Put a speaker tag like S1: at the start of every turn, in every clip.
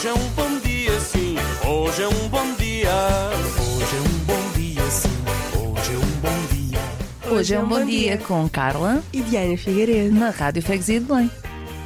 S1: Hoje é um bom dia, sim. Hoje é um bom dia. Hoje é um bom dia, sim. Hoje é um bom dia.
S2: Hoje é um bom dia com Carla
S3: e Diana Figueiredo
S2: na Rádio Freguesia de Belém.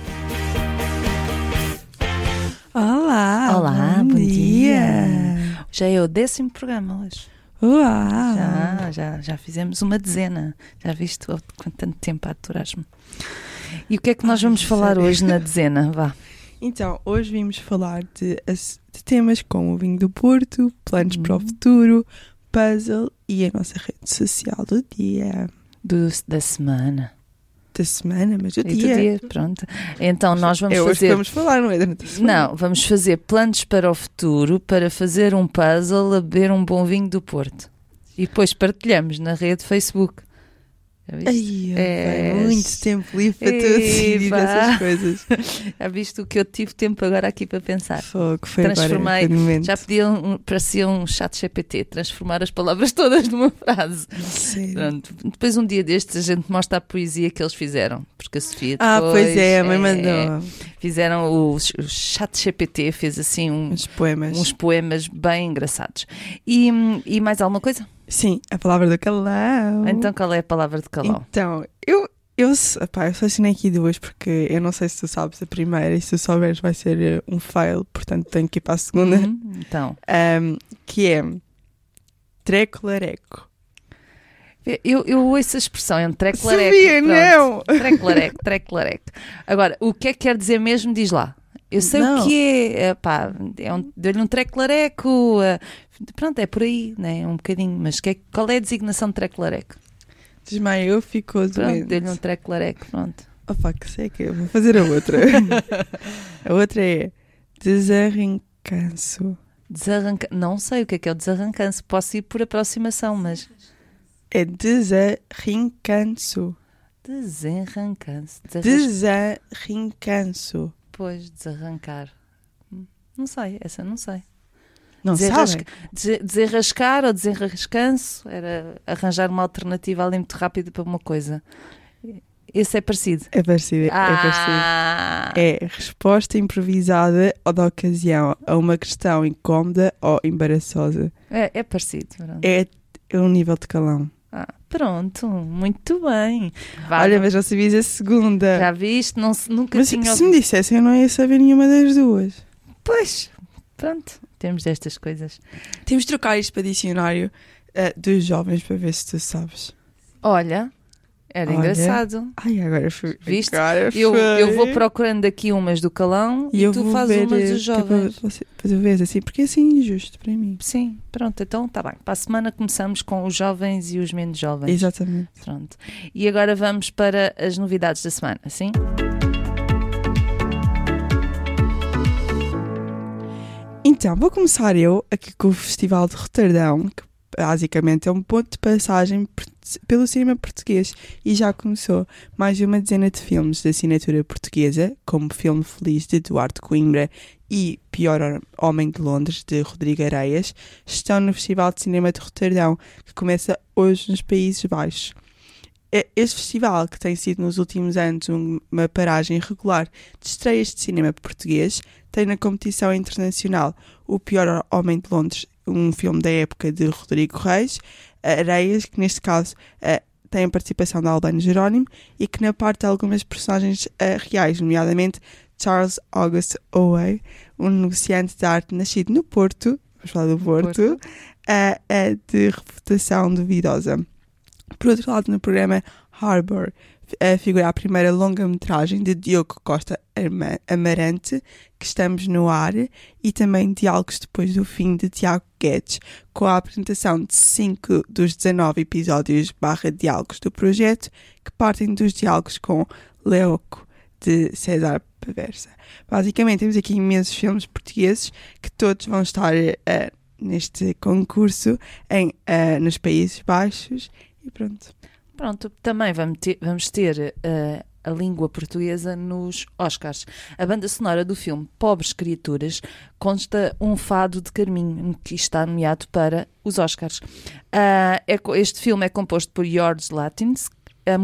S3: Olá,
S2: bom dia. Já é o 10º programa hoje.
S3: Uau!
S2: Já fizemos uma dezena. Já viste quanto tanto tempo a aturar-me. E o que é que nós vamos falar hoje na dezena? Vá.
S3: Então, hoje vimos falar de temas como o vinho do Porto, planos para o futuro, puzzle e a nossa rede social do dia.
S2: Da semana.
S3: Da semana, mas do
S2: E
S3: dia.
S2: Pronto. Então nós vamos
S3: hoje
S2: fazer...
S3: vamos falar, não é? Durante a semana.
S2: Não, vamos fazer planos para o futuro, para fazer um puzzle a beber um bom vinho do Porto. E depois partilhamos na rede Facebook. Já viste?
S3: Muito tempo livre para tu decidir essas coisas.
S2: Já viste o que eu tive tempo agora aqui para pensar?
S3: Foi
S2: Transformei,
S3: agora,
S2: já parecia um chat GPT, transformar as palavras todas numa frase.
S3: Sério?
S2: Pronto. Depois um dia destes a gente mostra a poesia que eles fizeram, porque a Sofia depois...
S3: pois é, a mãe mandou.
S2: Fizeram o chat GPT, fez assim uns poemas bem engraçados. E mais alguma coisa?
S3: Sim, a palavra do calão.
S2: Então qual é a palavra de calão?
S3: Então, eu selecionei aqui duas porque eu não sei se tu sabes a primeira e se tu souberes vai ser um fail, portanto tenho que ir para a segunda.
S2: Então.
S3: Que é treclareco.
S2: Eu ouço a expressão em treclareco.
S3: Sabia, não!
S2: Treclareco. Agora, o que é que quer dizer mesmo? Diz lá. Eu sei o que é. Deu-lhe um treclareco. Pronto, é por aí, né? Um bocadinho. Mas qual é a designação de treclareco?
S3: Desmaiou, ficou doente.
S2: Pronto, deu-lhe um treclareco, pronto.
S3: Que seca, eu vou fazer a outra. A outra é desarrancanço.
S2: Não sei o que é o desarrancanço. Posso ir por aproximação, mas...
S3: É desarrancanço. Desarrancanço.
S2: Pois, desarrancar. Não sei, essa não sei.
S3: Não sabem?
S2: Desenrascar ou desenrascanço era arranjar uma alternativa ali muito rápida para uma coisa. Esse é parecido.
S3: É parecido. É resposta improvisada ou da ocasião a uma questão incómoda ou embaraçosa.
S2: É parecido. Pronto.
S3: É um nível de calão.
S2: Pronto, muito bem.
S3: Olha, mas já sabias a segunda.
S2: Já viste? Nunca
S3: mas
S2: tinha...
S3: se me dissessem, eu não ia saber nenhuma das duas.
S2: Pois, pronto, temos destas coisas.
S3: Temos de trocar isto para dicionário dos jovens para ver se tu sabes.
S2: Olha, era engraçado.
S3: Agora foi.
S2: Viste? Eu vou procurando aqui umas do calão e tu fazes umas dos jovens.
S3: Para tu veres assim, porque é assim injusto para mim.
S2: Sim, pronto, então está bem. Para a semana começamos com os jovens e os menos jovens.
S3: Exatamente.
S2: Pronto. E agora vamos para as novidades da semana, sim?
S3: Então, vou começar eu aqui com o Festival de Roterdão, que basicamente é um ponto de passagem pelo cinema português e já começou. Mais de uma dezena de filmes de assinatura portuguesa, como Filme Feliz de Eduardo Coimbra e Pior Homem de Londres de Rodrigo Areias, estão no Festival de Cinema de Roterdão, que começa hoje nos Países Baixos. Este festival, que tem sido nos últimos anos uma paragem regular de estreias de cinema português, tem na competição internacional O Pior Homem de Londres, um filme da época de Rodrigo Areias, que neste caso tem a participação de Albano Jerónimo e que na parte de algumas personagens reais, nomeadamente Charles August Owe, um negociante de arte nascido no Porto, vamos falar do Porto, de reputação duvidosa. Por outro lado, no programa Harbour figura a primeira longa-metragem de Diogo Costa Amarante, Que Estamos no Ar, e também Diálogos Depois do Fim, de Tiago Guedes, com a apresentação de 5 dos 19 episódios /diálogos do projeto, que partem dos diálogos com Leoco, de César Paversa. Basicamente, temos aqui imensos filmes portugueses que todos vão estar neste concurso nos Países Baixos. E pronto,
S2: também vamos ter a língua portuguesa nos Oscars. A banda sonora do filme Pobres Criaturas consta um fado de Carminho, que está nomeado para os Oscars. Este filme é composto por Yorgos Lanthimos.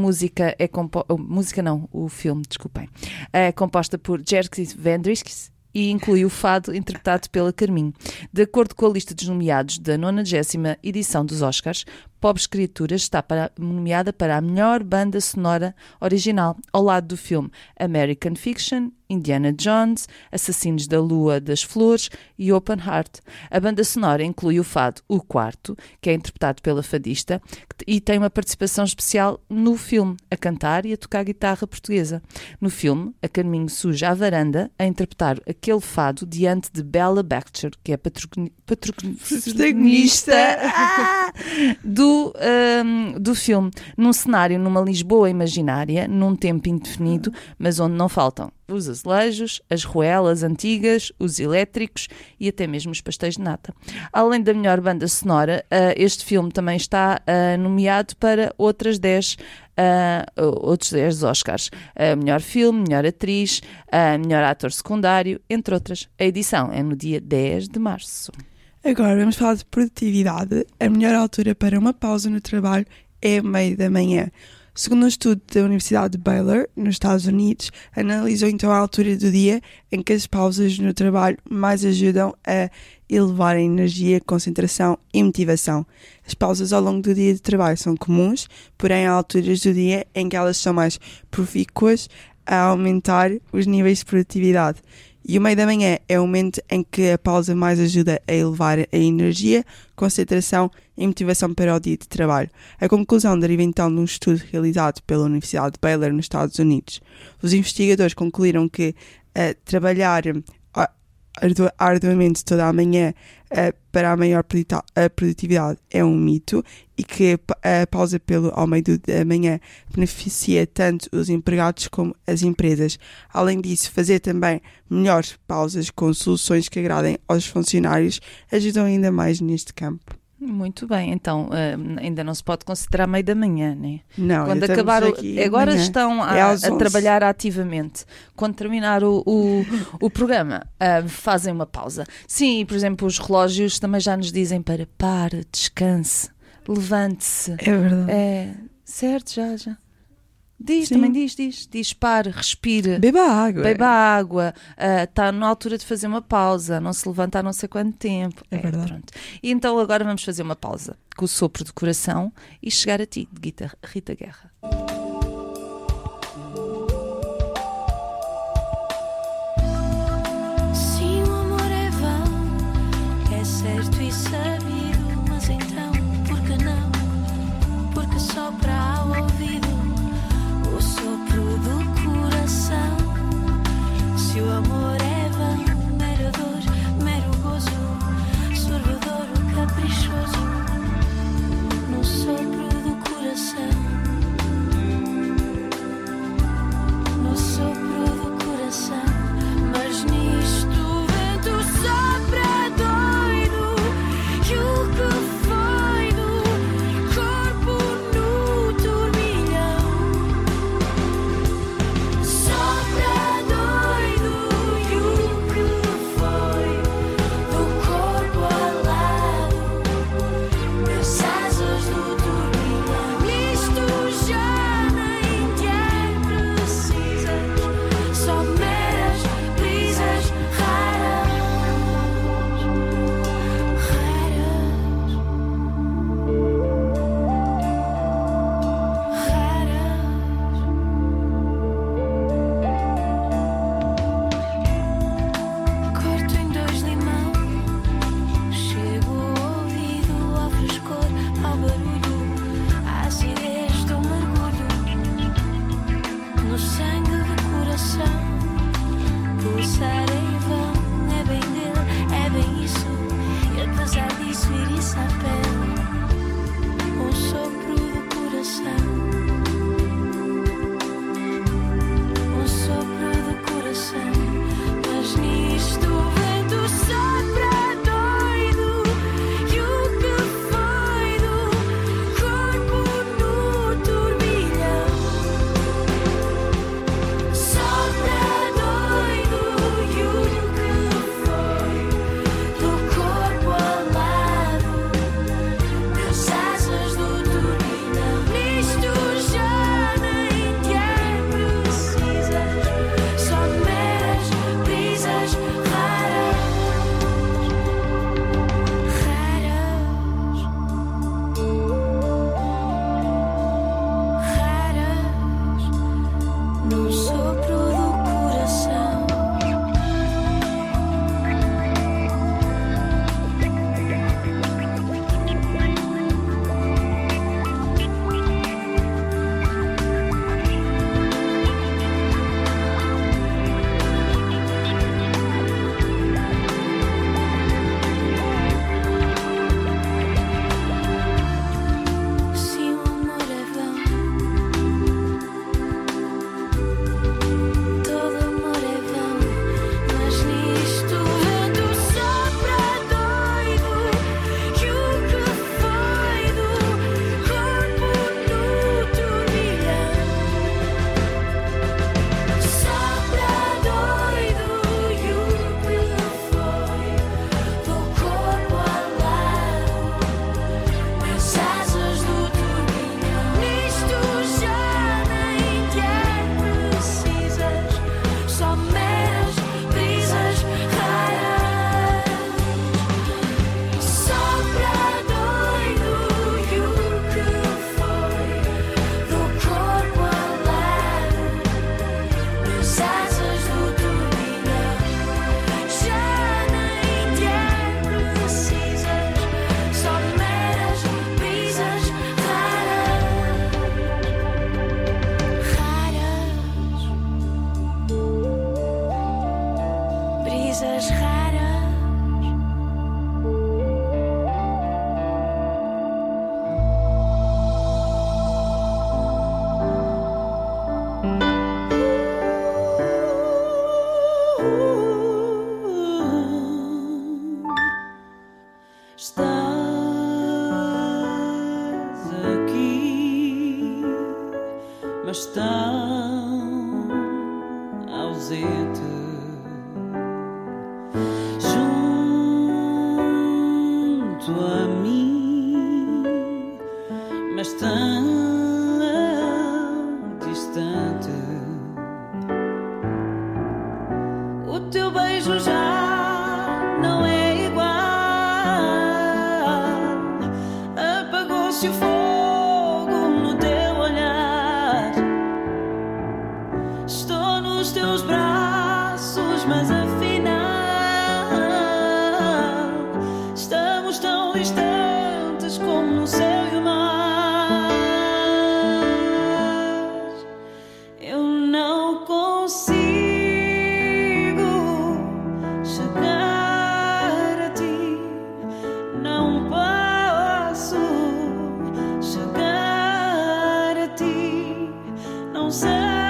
S2: O filme, desculpem, é composta por Jerzy Vendrickis e inclui o fado interpretado pela Carminho. De acordo com a lista dos nomeados da 90ª edição dos Oscars, Pobres Criaturas está nomeada para a melhor banda sonora original, ao lado do filme American Fiction, Indiana Jones, Assassinos da Lua das Flores e Open Heart. A banda sonora inclui o fado O Quarto, que é interpretado pela fadista, e tem uma participação especial no filme, a cantar e a tocar guitarra portuguesa. No filme, a Carminho surge à varanda a interpretar aquele fado diante de Bella Baxter, que é protagonista do filme, num cenário numa Lisboa imaginária, num tempo indefinido, mas onde não faltam os azulejos, as ruelas antigas, os elétricos e até mesmo os pastéis de nata. Além da melhor banda sonora, este filme também está nomeado para outros 10 Oscars. Melhor filme, melhor atriz, melhor ator secundário, entre outras. A edição é no dia 10 de março.
S3: Agora vamos falar de produtividade. A melhor altura para uma pausa no trabalho é meio da manhã. Segundo um estudo da Universidade de Baylor, nos Estados Unidos, analisou então a altura do dia em que as pausas no trabalho mais ajudam a elevar a energia, concentração e motivação. As pausas ao longo do dia de trabalho são comuns, porém há alturas do dia em que elas são mais profícuas a aumentar os níveis de produtividade. E o meio da manhã é o momento em que a pausa mais ajuda a elevar a energia, concentração e motivação para o dia de trabalho. A conclusão deriva então de um estudo realizado pela Universidade de Baylor nos Estados Unidos. Os investigadores concluíram que trabalhar arduamente toda a manhã para a maior produtividade é um mito e que a pausa ao meio da manhã beneficia tanto os empregados como as empresas. Além disso, fazer também melhores pausas com soluções que agradem aos funcionários ajudam ainda mais neste campo.
S2: Muito bem, então ainda não se pode considerar meio da manhã, né?
S3: Não,
S2: quando acabar agora manhã, estão a trabalhar ativamente. Quando terminar o programa, fazem uma pausa. Sim, e, por exemplo, os relógios também já nos dizem para descanse, levante-se.
S3: É verdade.
S2: Certo, já. Diz,
S3: Sim.
S2: Também diz, pare, respire.
S3: Beba água.
S2: Está na altura de fazer uma pausa, não se levanta há não sei quanto tempo.
S3: É verdade.
S2: Pronto. E então agora vamos fazer uma pausa com o sopro do coração e chegar a ti, de Rita Guerra.
S4: Sim, o amor é vão, é certo e sabido, mas então, por que não? Porque só para o ouvido o sopro do coração. Se o amor é vão, mero dor, mero gozo, sorvedor, caprichoso, no sopro do coração. No sopro do coração. Mas nisto o vento sopra doido, e o que foi do corpo no turbilhão. Sopra doido, e o que foi do corpo alado, nas asas do turbilhão. Isto já nem te é precisas, só meras brisas raras, corto em 2 limão, chego ao ouvido, ao frescor, ao barulho, à acidez do mergulho, no sangue do coração, pulsar em vão, é bem dele, é bem isso, e apesar disso ir-se à pele, um sopro do coração, um sopro do coração. Mas nisto o vento sopra doido, e o que foi do corpo no turbilhão. Sopra doido, e coisas raras.
S5: Estás aqui, mas tão ausente, junto a mim, mas tão distante. O teu beijo já não é igual. Apagou-se o fogo no teu olhar. Estou nos teus braços, mas afinal estamos tão distantes como o céu e o mar. Eu não consigo chegar a ti, não posso chegar a ti, não sei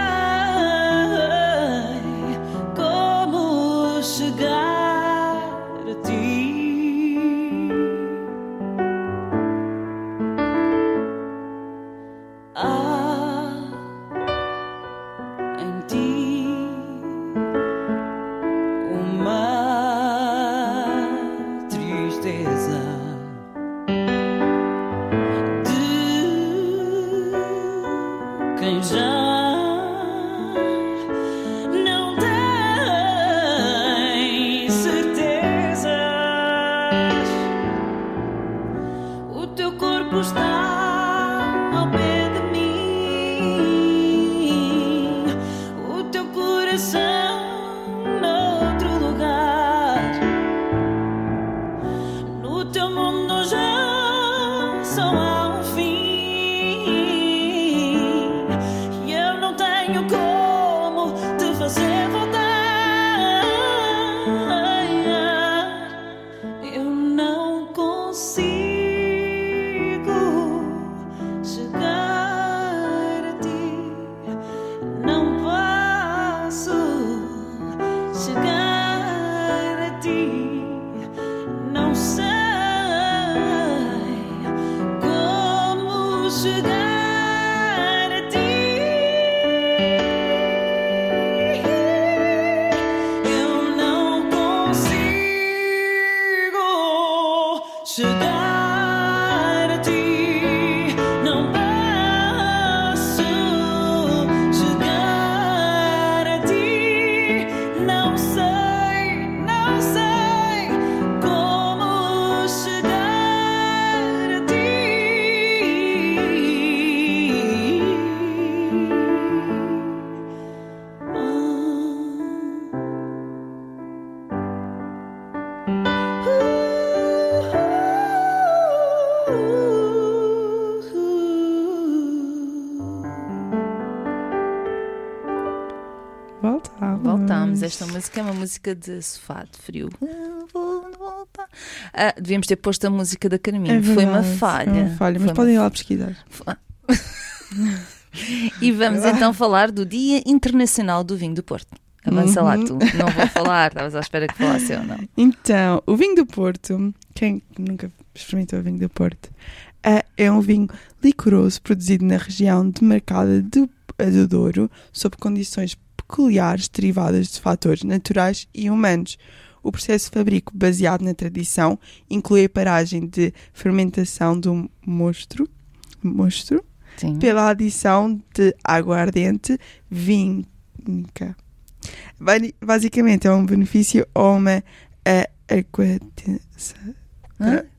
S5: como chegar a ti. Há em ti uma tristeza de quem já não tem certezas. O teu corpo está ao pé de mim, o teu coração noutro lugar. No teu mundo já só há um fim, e eu não tenho como te fazer voltar. Eu não consigo chegar a ti, não posso chegar a ti, não sei como chegar a ti. Eu não consigo chegar a ti, não posso chegar a ti, não sei como chegar a ti.
S2: Voltámos. Esta música é uma música de sofá, de frio. Vou voltar. Devíamos ter posto a música da Carminho.
S3: É
S2: Foi uma
S3: verdade,
S2: falha.
S3: é uma falha, mas
S2: Foi
S3: podem ir
S2: uma
S3: lá pesquisar.
S2: E vamos então falar do Dia Internacional do Vinho do Porto. Avança lá tu. Não vou falar, estavas à espera que falasse eu, não.
S3: Então, o vinho do Porto, quem nunca experimentou o vinho do Porto, é um vinho licoroso produzido na região demarcada do Douro, sob condições peculiares derivadas de fatores naturais e humanos. O processo de fabrico, baseado na tradição, inclui a paragem de fermentação do mosto,
S2: Sim.
S3: pela adição de aguardente vinca. Basicamente é um benefício ou uma aguardentação.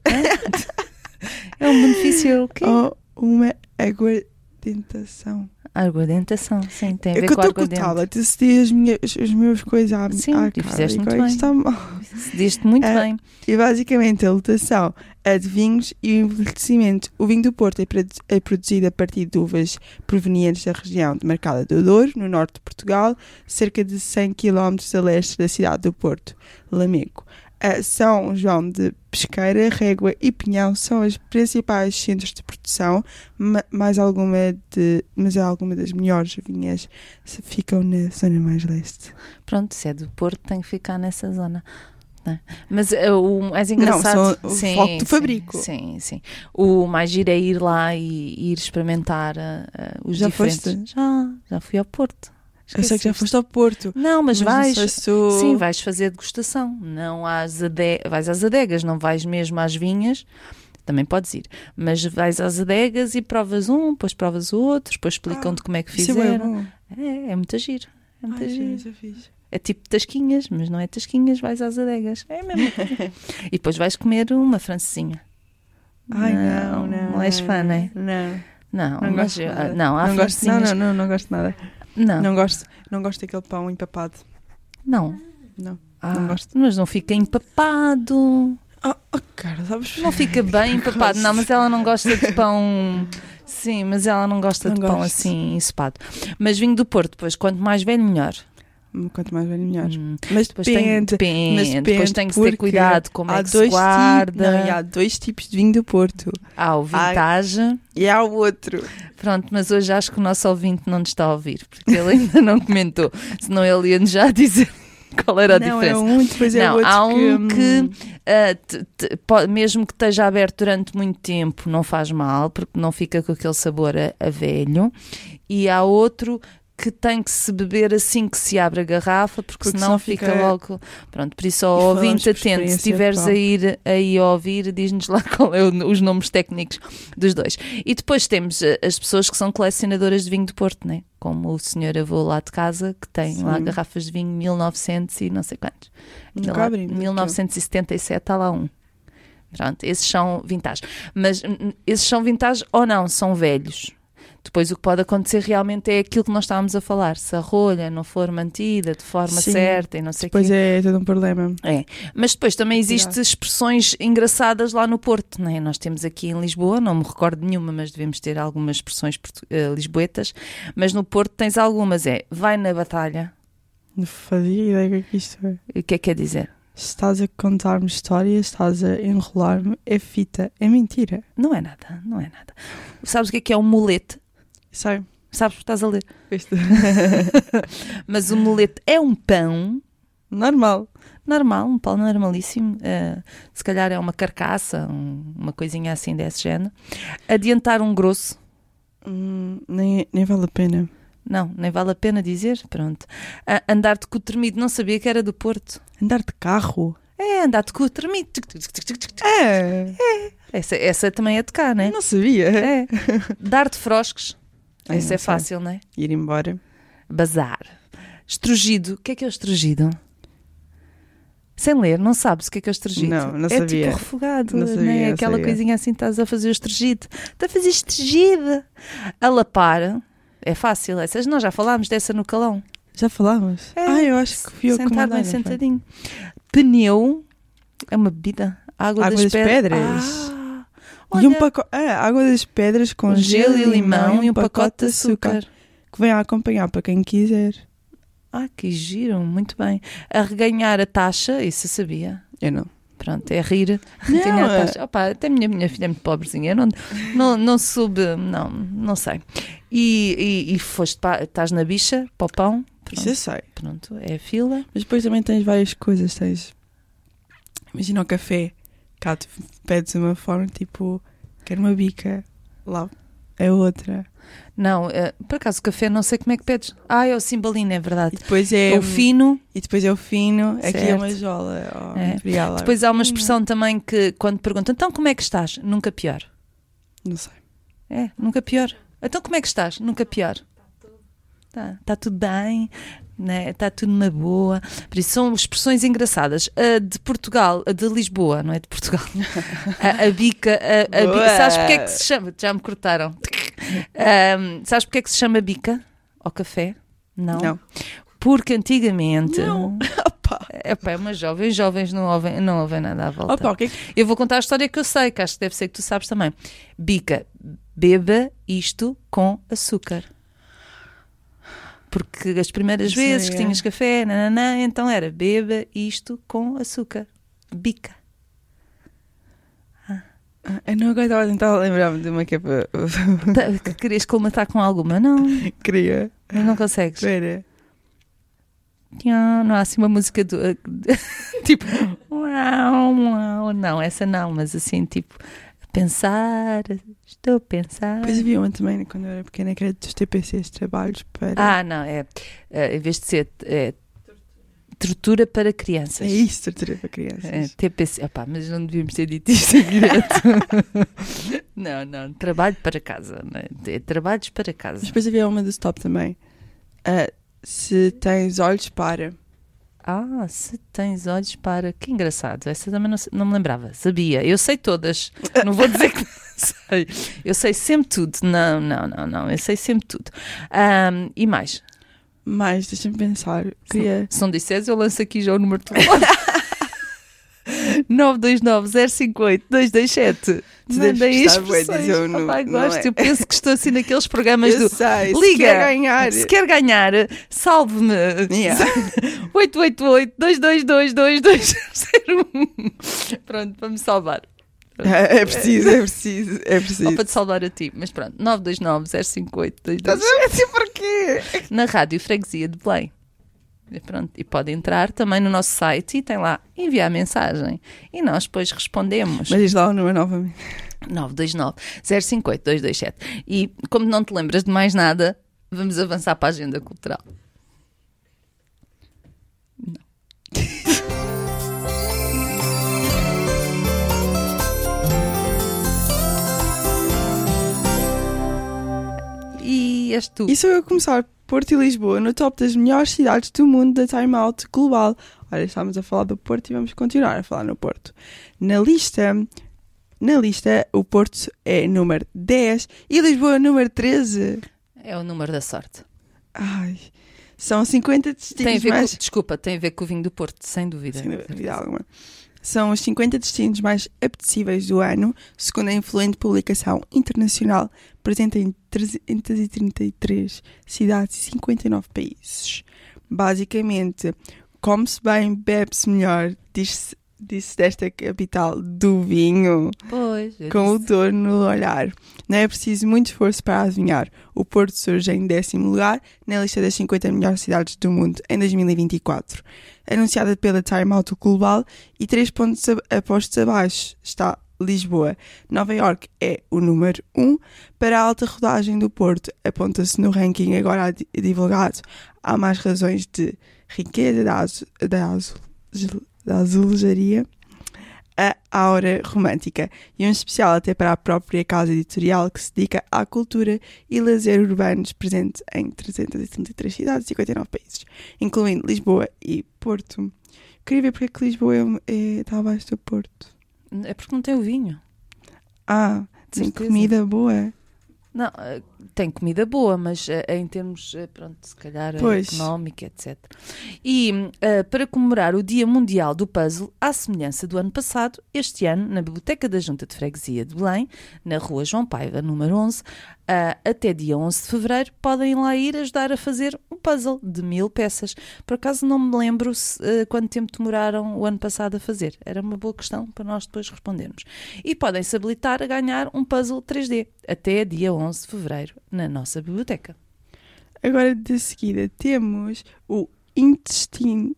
S2: É um benefício o quê?
S3: Ou uma aguardentação.
S2: argumentação, sim, tem a
S3: É
S2: ver
S3: que eu
S2: com
S3: estou com o
S2: argumento.
S3: tablet, cedi as minhas coisas à
S2: Sim,
S3: à
S2: e
S3: cara,
S2: fizeste muito
S3: agora
S2: bem.
S3: isto está mal.
S2: Diste muito bem.
S3: E basicamente a lotação é de vinhos e o envelhecimento. O vinho do Porto é produzido a partir de uvas provenientes da região de Marcada do Douro, no norte de Portugal, cerca de 100 km a leste da cidade do Porto, Lamego. São João de Pesqueira, Régua e Pinhão são os principais centros de produção, mas alguma das melhores vinhas ficam na zona mais leste.
S2: Pronto, se é do Porto, tem que ficar nessa zona. Não é? Mas o mais engraçado...
S3: Não, são o foco do fabrico.
S2: Sim, sim. O mais giro é ir lá e ir experimentar os
S3: Já
S2: diferentes...
S3: foste?
S2: Já fui ao Porto.
S3: Eu sei que já foste ao Porto.
S2: Não, mas
S3: não
S2: vais...
S3: sei se tu-
S2: Sim, vais fazer degustação. Não vais às adegas, não vais mesmo às vinhas. Também podes ir. Mas vais às adegas e provas um, depois provas o outro, depois explicam-te como é que
S3: Isso é bué
S2: fizeram.
S3: bom.
S2: É muito giro. É muito giro.
S3: Já fiz.
S2: É tipo tasquinhas, mas não é tasquinhas, vais às adegas. É mesmo. E depois vais comer uma francesinha.
S3: Ai, não.
S2: Não és fã, não é?
S3: Não.
S2: Não,
S3: gosto de nada.
S2: não, há
S3: Não gosto,
S2: francesinhas.
S3: não gosto de nada.
S2: Não.
S3: Não gosto daquele pão empapado.
S2: Não.
S3: Não.
S2: Ah,
S3: Não gosto.
S2: Mas não fica empapado.
S3: Cara, sabes?
S2: Não fica bem empapado.
S3: Gosto.
S2: Não, mas ela não gosta de pão. Sim, mas ela não gosta
S3: Não
S2: de pão
S3: gosto.
S2: assim ensopado. Mas vinho do Porto, depois, quanto mais velho, melhor.
S3: Quanto mais velho, melhor.
S2: Hum.
S3: Mas
S2: Depois
S3: depende. Mas depende,
S2: Depois tem que se ter
S3: porque
S2: cuidado como
S3: há
S2: é que se
S3: dois
S2: guarda.
S3: há dois tipos de vinho do Porto.
S2: Há o vintage.
S3: E há o outro.
S2: Pronto, mas hoje acho que o nosso ouvinte não nos está a ouvir, porque ele ainda não comentou. Senão ele ia-nos já dizer qual era a
S3: Não,
S2: diferença.
S3: é um, depois é
S2: Não,
S3: o outro.
S2: há um que mesmo que esteja aberto durante muito tempo, não faz mal, porque não fica com aquele sabor a velho. E há outro que tem que se beber assim que se abre a garrafa, porque senão
S3: senão
S2: fica
S3: fica-
S2: logo... Pronto, por isso, ao
S3: E falamos
S2: ouvinte
S3: por
S2: atento, se
S3: experiência
S2: estiveres
S3: própria.
S2: aí a ouvir, diz-nos lá qual é os nomes técnicos dos dois. E depois temos as pessoas que são colecionadoras de vinho do Porto, né? Como o senhor avô lá de casa, que tem lá
S3: Sim.
S2: garrafas de vinho 1900 e não sei quantos.
S3: Nunca
S2: Lá,
S3: abrimos aquilo.
S2: 1977 está lá um. Pronto, esses são vintage. Mas esses são vintage ou não, são velhos. Depois o que pode acontecer realmente é aquilo que nós estávamos a falar. Se a rolha não for mantida de forma
S3: Sim.
S2: certa e não sei o
S3: Depois
S2: quê.
S3: é todo um problema.
S2: É. Mas depois também existem expressões engraçadas lá no Porto, não é? Nós temos aqui em Lisboa, não me recordo de nenhuma, mas devemos ter algumas expressões lisboetas. Mas no Porto tens algumas. Vai na batalha.
S3: Não fazia ideia do que isto é.
S2: E o que é que quer dizer?
S3: Se estás a contar-me histórias, estás a enrolar-me, é fita, é mentira.
S2: Não é nada, não é nada. Sabes o que é um mulete?
S3: Sei.
S2: Sabes porque estás a ler.
S3: Isto.
S2: Mas o mulete é um pão
S3: Normal.
S2: normal, um pão normalíssimo. Se calhar é uma carcaça, uma coisinha assim desse género. Adiantar um grosso.
S3: Nem vale a pena.
S2: Não, nem vale a pena dizer. Pronto. Andar de cu tremido. Não sabia que era do Porto.
S3: Andar de carro.
S2: Andar de cu tremido. Essa também é de cá, não é?
S3: Não sabia.
S2: É. Dar de frosques.
S3: Ai,
S2: Esse
S3: não
S2: é
S3: sei.
S2: fácil, não é?
S3: Ir embora.
S2: Bazar. Estrugido. O que é o estrugido? Sem ler, não sabes o que é o estrugido?
S3: Não
S2: é
S3: sabia.
S2: tipo refogado,
S3: Não
S2: não
S3: sabia,
S2: é?
S3: não
S2: Aquela
S3: sabia.
S2: coisinha assim, estás a fazer o estrugido. Estás a fazer estrugido. Alapar. É fácil. Essas nós já falámos dessa no calão.
S3: Já falámos? Eu acho que fui eu que
S2: Sentado
S3: mandei,
S2: bem
S3: não foi?
S2: sentadinho. Pneu. É uma bebida. Água das pedras.
S3: E um pacote. Água das pedras com
S2: gelo e limão e um pacote de açúcar.
S3: Que vem a acompanhar para quem quiser.
S2: Que giro, muito bem. Arreganhar a taxa, isso eu sabia.
S3: Eu não.
S2: Pronto, é rir. Arreganhar a taxa. Opa, até a minha filha é muito pobrezinha. Eu não soube, não sei. E foste, estás na bicha, para o pão.
S3: Isso eu sei.
S2: Pronto, é a fila.
S3: Mas depois também tens várias coisas. Imagina o café. Cá tu pedes uma forma tipo, quero uma bica. Lá é outra.
S2: Não, por acaso o café não sei como é que pedes. É o cimbalino, é verdade.
S3: E depois é
S2: o fino.
S3: E depois é o fino. Aqui é
S2: Certo.
S3: uma jola.
S2: É. Depois há uma expressão também que quando perguntam, então como é que estás? Nunca pior.
S3: Não sei.
S2: Nunca pior. Então como é que estás? Nunca pior. Está tudo bem, né? Está tudo na boa. Por isso são expressões engraçadas. A de Portugal, a de Lisboa, não é de Portugal. A bica,
S3: Boa.
S2: sabes porque é que se chama? Já me cortaram. Sabes porque é que se chama bica ao café?
S3: Não.
S2: Porque antigamente...
S3: Não. Opa.
S2: Epá, mas jovens não ouvem nada à volta.
S3: Opa, o que é que...
S2: Eu vou contar a história que eu sei, que acho que deve ser que tu sabes também. Bica, beba isto com açúcar. Porque as primeiras
S3: Isso
S2: vezes que
S3: é.
S2: tinhas café, nananã, então era beba isto com açúcar. Bica.
S3: Eu não agora estava a tentar lembrar-me de uma que é para...
S2: Que querias colmatar com alguma? Não,
S3: Queria.
S2: mas não consegues.
S3: Espera.
S2: Não há assim uma música do... tipo... uau, uau. Não, essa não, mas assim, tipo... Estou a pensar...
S3: Depois havia uma também, quando eu era pequena, que era dos TPCs, trabalhos para...
S2: Não, em vez de ser tortura para crianças.
S3: É isso, tortura para crianças.
S2: TPC, mas não devíamos ter dito isto em direto. Não, trabalho para casa, não é? Trabalhos para casa.
S3: Mas depois havia uma do stop também. Se tens olhos para...
S2: Se tens olhos para... Que engraçado, essa também não me lembrava. Sabia, eu sei todas. Não vou dizer que não sei. Eu sei sempre tudo. Não, eu sei sempre tudo. E mais?
S3: Mas, deixa-me pensar.
S2: Se não disseres, eu lanço aqui já o número de telefone. 929-058-227. Manda expressões. Gosto. Eu penso que estou assim naqueles programas do...
S3: Sei,
S2: Liga,
S3: se
S2: quer ganhar, salve-me.
S3: Yeah.
S2: 888-222-2201. Pronto, para me salvar.
S3: É preciso.
S2: Ou para te salvar a ti. Mas pronto, 929-058-227.
S3: Estás a ver assim porquê?
S2: Na Rádio Freguesia de Belém. E pronto, e pode entrar também no nosso site e tem lá enviar mensagem. E nós depois respondemos.
S3: Mas diz lá o número novamente.
S2: 929-058-227. E como não te lembras de mais nada, vamos avançar para a agenda cultural. Não. E és tu.
S3: E sou eu a começar. Porto e Lisboa no top das melhores cidades do mundo da Time Out Global. Ora, estamos a falar do Porto e vamos continuar a falar no Porto. Na lista, o Porto é número 10 e Lisboa número 13.
S2: É o número da sorte.
S3: São 50 destinos mais...
S2: Desculpa, tem a ver com o vinho do Porto, sem dúvida.
S3: Sem dúvida alguma. São os 50 destinos mais apetecíveis do ano, segundo a influente publicação internacional, presente em 333 cidades e 59 países. Basicamente, come-se bem, bebe-se melhor, disse desta capital do vinho,
S2: Pois,
S3: com o Douro no olhar. Não é preciso muito esforço para adivinhar. O Porto surge em 10º lugar na lista das 50 melhores cidades do mundo em 2024. Anunciada pela Time Out Global, e 3 pontos apostos abaixo está Lisboa. Nova Iorque é o número 1. Para a alta rodagem do Porto, aponta-se no ranking agora divulgado. Há mais razões de riqueza da azulejaria, a aura romântica e um especial até para a própria casa editorial que se dedica à cultura e lazer urbanos, presente em 333 cidades e 59 países, incluindo Lisboa e Porto. Queria ver porque é que Lisboa está abaixo do Porto.
S2: É porque não tem o vinho.
S3: Tem comida boa.
S2: Não, tem comida boa, mas em termos, pronto, se calhar económica, etc. E para comemorar o Dia Mundial do Puzzle, à semelhança do ano passado, este ano, na Biblioteca da Junta de Freguesia de Belém, na Rua João Paiva, número 11, até dia 11 de fevereiro, podem lá ir ajudar a fazer um puzzle de 1000 peças. Por acaso não me lembro quanto tempo demoraram o ano passado a fazer. Era uma boa questão para nós depois respondermos. E podem-se habilitar a ganhar um puzzle 3D até dia 11 de fevereiro na nossa biblioteca.
S3: Agora, de seguida, temos o intestino,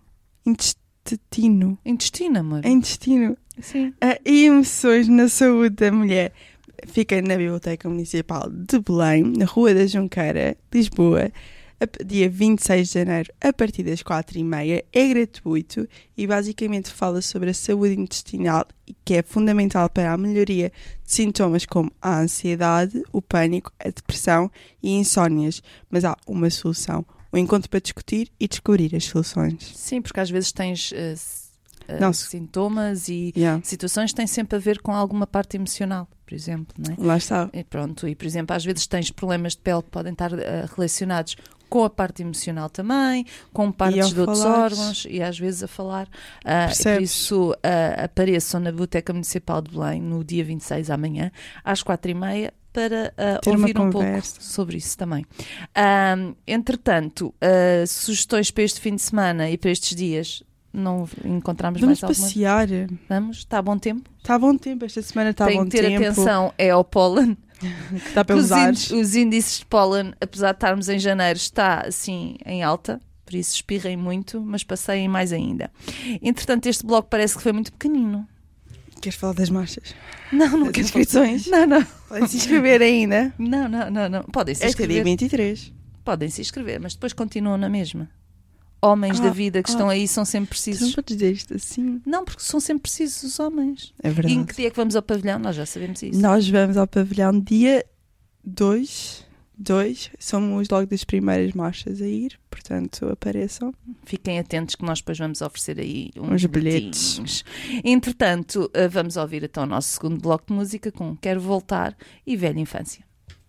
S2: amor.
S3: Intestino.
S2: Sim.
S3: E emoções na saúde da mulher. Fica na Biblioteca Municipal de Belém, na Rua da Junqueira, Lisboa, dia 26 de janeiro, a partir das 4h30. É gratuito e basicamente fala sobre a saúde intestinal, que é fundamental para a melhoria de sintomas como a ansiedade, o pânico, a depressão e insónias. Mas há uma solução: o encontro para discutir e descobrir as soluções.
S2: Sim, porque às vezes tens
S3: Não,
S2: sintomas e
S3: Yeah.
S2: situações têm sempre a ver com alguma parte emocional, por exemplo, não é?
S3: Lá está.
S2: E pronto, e por exemplo, às vezes tens problemas de pele que podem estar relacionados com a parte emocional também, com partes
S3: ao
S2: de outros
S3: falares-
S2: órgãos e às vezes a falar. E por
S3: Percebes?
S2: isso apareçam na Biblioteca Municipal de Belém no dia 26, amanhã, às 4h30, para
S3: Ter uma
S2: ouvir um pouco
S3: conversa.
S2: sobre isso também. Entretanto, sugestões para este fim de semana e para estes dias, não encontramos
S3: Vamos
S2: mais alguma?
S3: passear.
S2: Vamos? Está a bom tempo?
S3: Está bom tempo, esta semana está
S2: Tem
S3: bom
S2: que ter
S3: tempo.
S2: atenção ao pólen.
S3: Está para
S2: Os
S3: usar.
S2: os índices de pólen, apesar de estarmos em janeiro, está assim em alta, por isso espirrem muito, mas passeiem mais ainda. Entretanto, este bloco parece que foi muito pequenino.
S3: Queres falar das marchas?
S2: Não
S3: Das
S2: quero
S3: inscrições?
S2: falar. Não.
S3: Podem se inscrever ainda.
S2: Não. Podem-se
S3: Este é dia
S2: inscrever.
S3: 23.
S2: Podem-se inscrever, mas depois continuam na mesma. Homens da vida que estão aí são sempre
S3: Tu não
S2: precisos.
S3: podes dizer isto assim.
S2: Não, porque são sempre precisos os homens.
S3: É
S2: E
S3: verdade.
S2: em que dia é que vamos ao pavilhão? Nós já sabemos isso.
S3: Nós vamos ao pavilhão dia 2. Somos logo das primeiras marchas a ir, portanto apareçam.
S2: Fiquem atentos que nós depois vamos oferecer aí
S3: Uns bilhetes.
S2: Entretanto, vamos ouvir então o nosso segundo bloco de música com Quero Voltar e Velha Infância.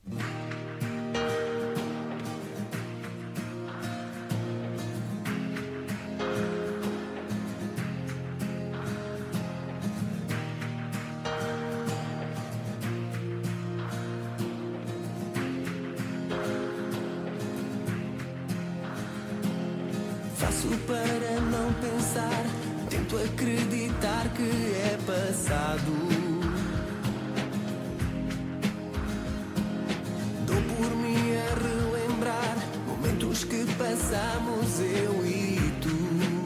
S1: Faço para não pensar, tento acreditar que é passado. Dou por mim a relembrar momentos que passamos eu e tu.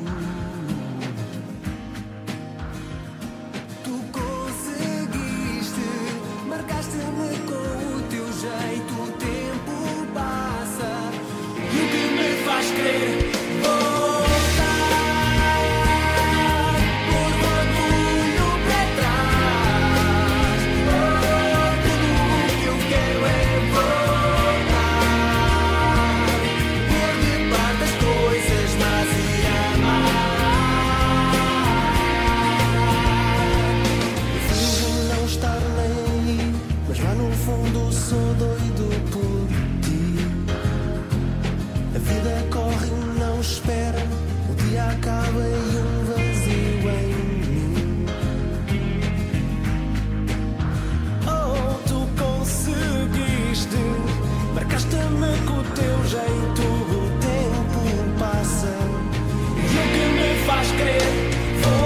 S1: Tu conseguiste, marcaste-me com o teu jeito, o tempo passa e o que me faz crer. Sou doido por ti. A vida corre e não espera. O dia acaba e um vazio em mim. Oh, tu conseguiste, marcaste-me com o teu jeito. O tempo passa e o que me faz crer.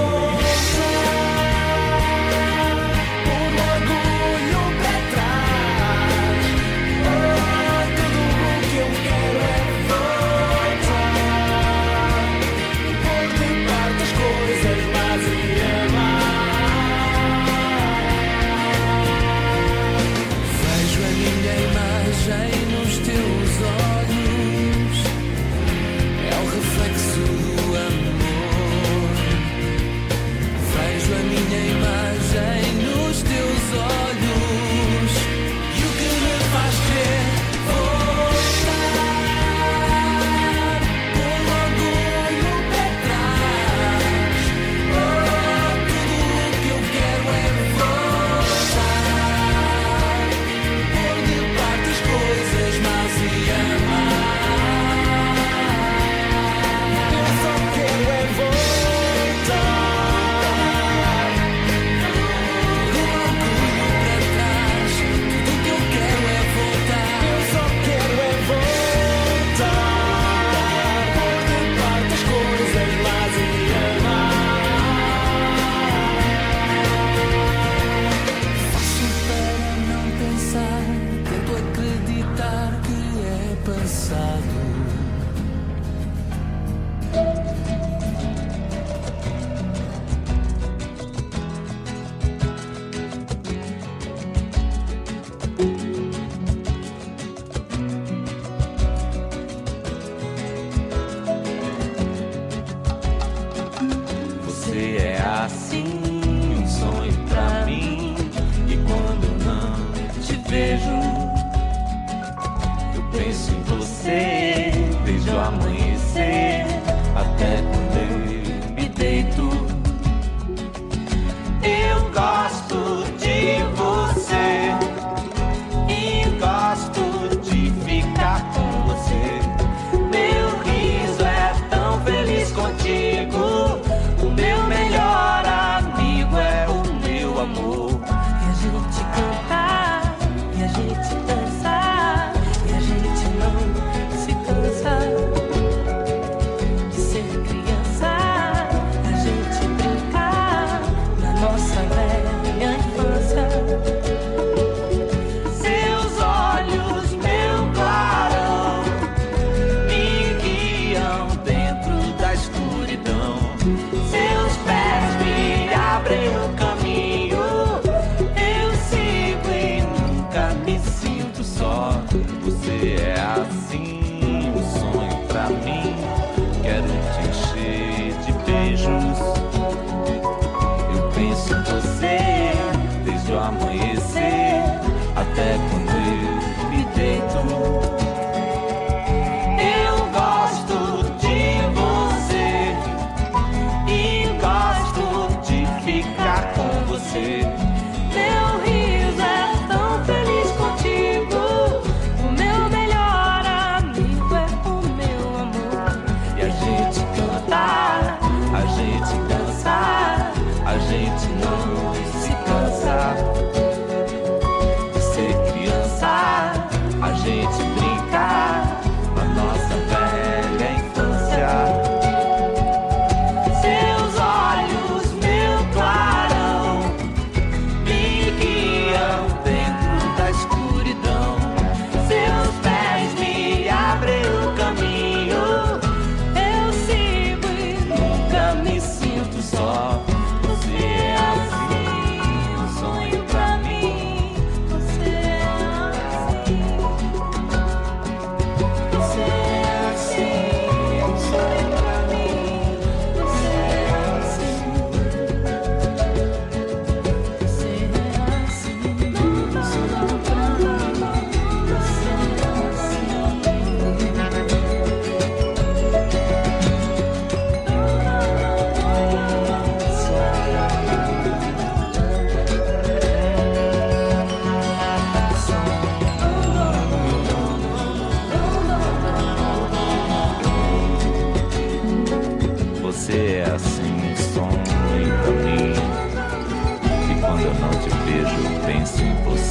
S1: Nos teus olhos é o reflexo do amor. Vejo a minha imagem nos teus olhos e o que me faz crer voltar. Com orgulho o pé atrás. Oh, tudo o que eu quero é voltar. Pôr de parte as coisas más e amar. Eu só quero é voltar. Com orgulho para trás. Tudo que eu quero é voltar. Eu só quero é voltar. Pôr de parte as coisas más e amar. Faço para não pensar, tento acreditar que é passado. Você é assim, um sonho pra mim. E quando não te vejo, eu penso em você desde o amanhecer até quando eu me deito.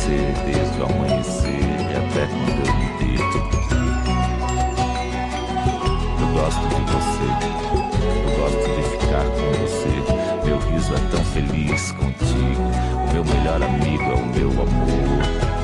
S6: você, desde o amanhecer e até quando eu me deito. Eu gosto de você, eu gosto de ficar com você. Meu riso é tão feliz contigo, o meu melhor amigo é o meu amor.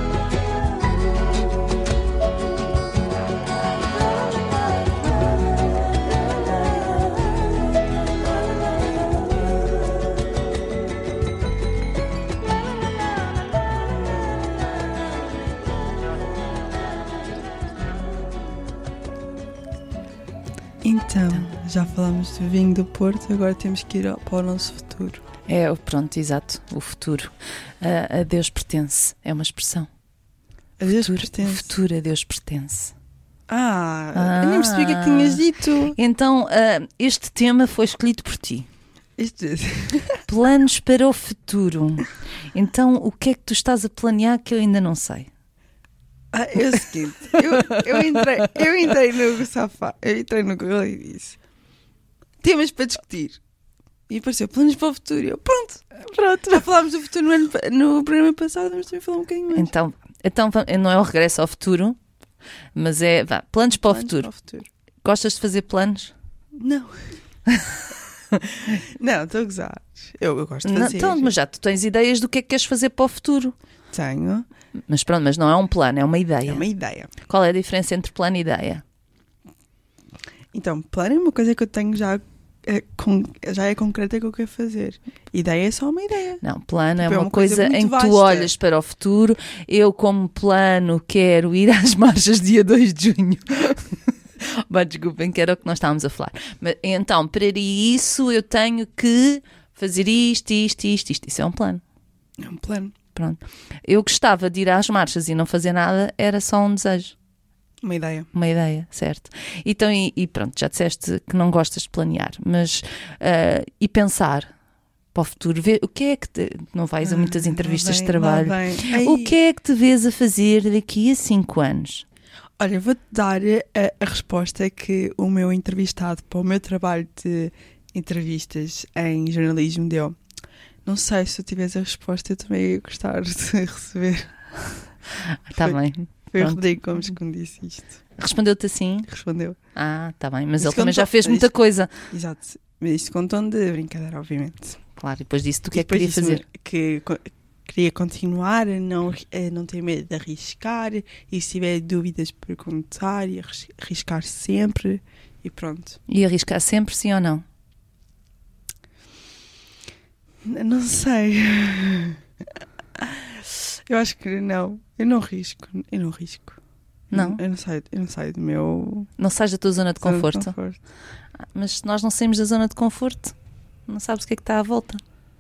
S3: Então, já falámos do vinho do Porto, agora temos que ir para o nosso futuro.
S2: Pronto, exato, o futuro. A Deus pertence, é uma expressão.
S3: A Deus
S2: Futuro-
S3: pertence.
S2: O futuro a Deus pertence.
S3: Eu nem percebi o que é que tinhas dito.
S2: Então, este tema foi escolhido por ti.
S3: Isto...
S2: Planos para o futuro. Então, o que é que tu estás a planear que eu ainda não sei?
S3: É o seguinte, eu entrei no sofá, eu entrei no Google e disse temas para discutir. E apareceu planos para o futuro. E eu, pronto. Já falámos do futuro no programa passado, mas também falamos um bocadinho mais.
S2: Então, não é o regresso ao futuro, mas é, planos para o
S3: Planos
S2: futuro.
S3: para o futuro.
S2: Gostas de fazer planos?
S3: Não. Não, estou a gozar. Eu gosto de
S2: Não,
S3: fazer.
S2: então, mas já tu tens ideias do que é que queres fazer para o futuro.
S3: Tenho.
S2: Mas pronto, mas não é um plano, é uma ideia.
S3: É uma ideia.
S2: Qual é a diferença entre plano e ideia?
S3: Então, plano é uma coisa que eu tenho já é concreta que eu quero fazer. Ideia é só uma ideia.
S2: Não, plano é
S3: Tipo,
S2: uma coisa
S3: muito
S2: em que
S3: vasta.
S2: tu olhas para o futuro. Eu, como plano, quero ir às marchas dia 2 de junho. Mas desculpem, que era o que nós estávamos a falar. Mas, então, para isso eu tenho que fazer isto. Isso é um plano.
S3: É um plano.
S2: Pronto. Eu gostava de ir às marchas e não fazer nada, era só um desejo.
S3: Uma ideia.
S2: Uma ideia, certo? Então, e pronto, já disseste que não gostas de planear, mas e pensar para o futuro, ver o que é que não vais a muitas entrevistas de trabalho, o que é que te vês a fazer daqui a 5 anos?
S3: Olha, vou-te dar a resposta que o meu entrevistado para o meu trabalho de entrevistas em jornalismo deu. Não sei se tu tiveres a resposta, eu também ia gostar de receber.
S2: Está bem.
S3: Foi o
S2: Pronto.
S3: Rodrigo Gomes que me disse isto.
S2: Respondeu-te assim?
S3: Respondeu.
S2: Está bem, mas
S3: Isso
S2: ele também já
S3: contou-
S2: fez muita
S3: isto-
S2: coisa.
S3: Exato. Mas isto com tom de brincadeira, obviamente.
S2: Claro, e depois disse-te o que
S3: E
S2: é que queria
S3: depois disse-me
S2: fazer.
S3: Que queria continuar a não ter medo de arriscar e se tiver dúvidas perguntar e arriscar sempre e pronto.
S2: E arriscar sempre, sim ou não?
S3: Não sei. Eu acho que não. Eu não risco.
S2: Não?
S3: Eu não saio do meu
S2: Não sais da tua zona de
S3: zona de
S2: conforto. Mas se nós não saímos da zona de conforto, não sabes o que é que está à volta.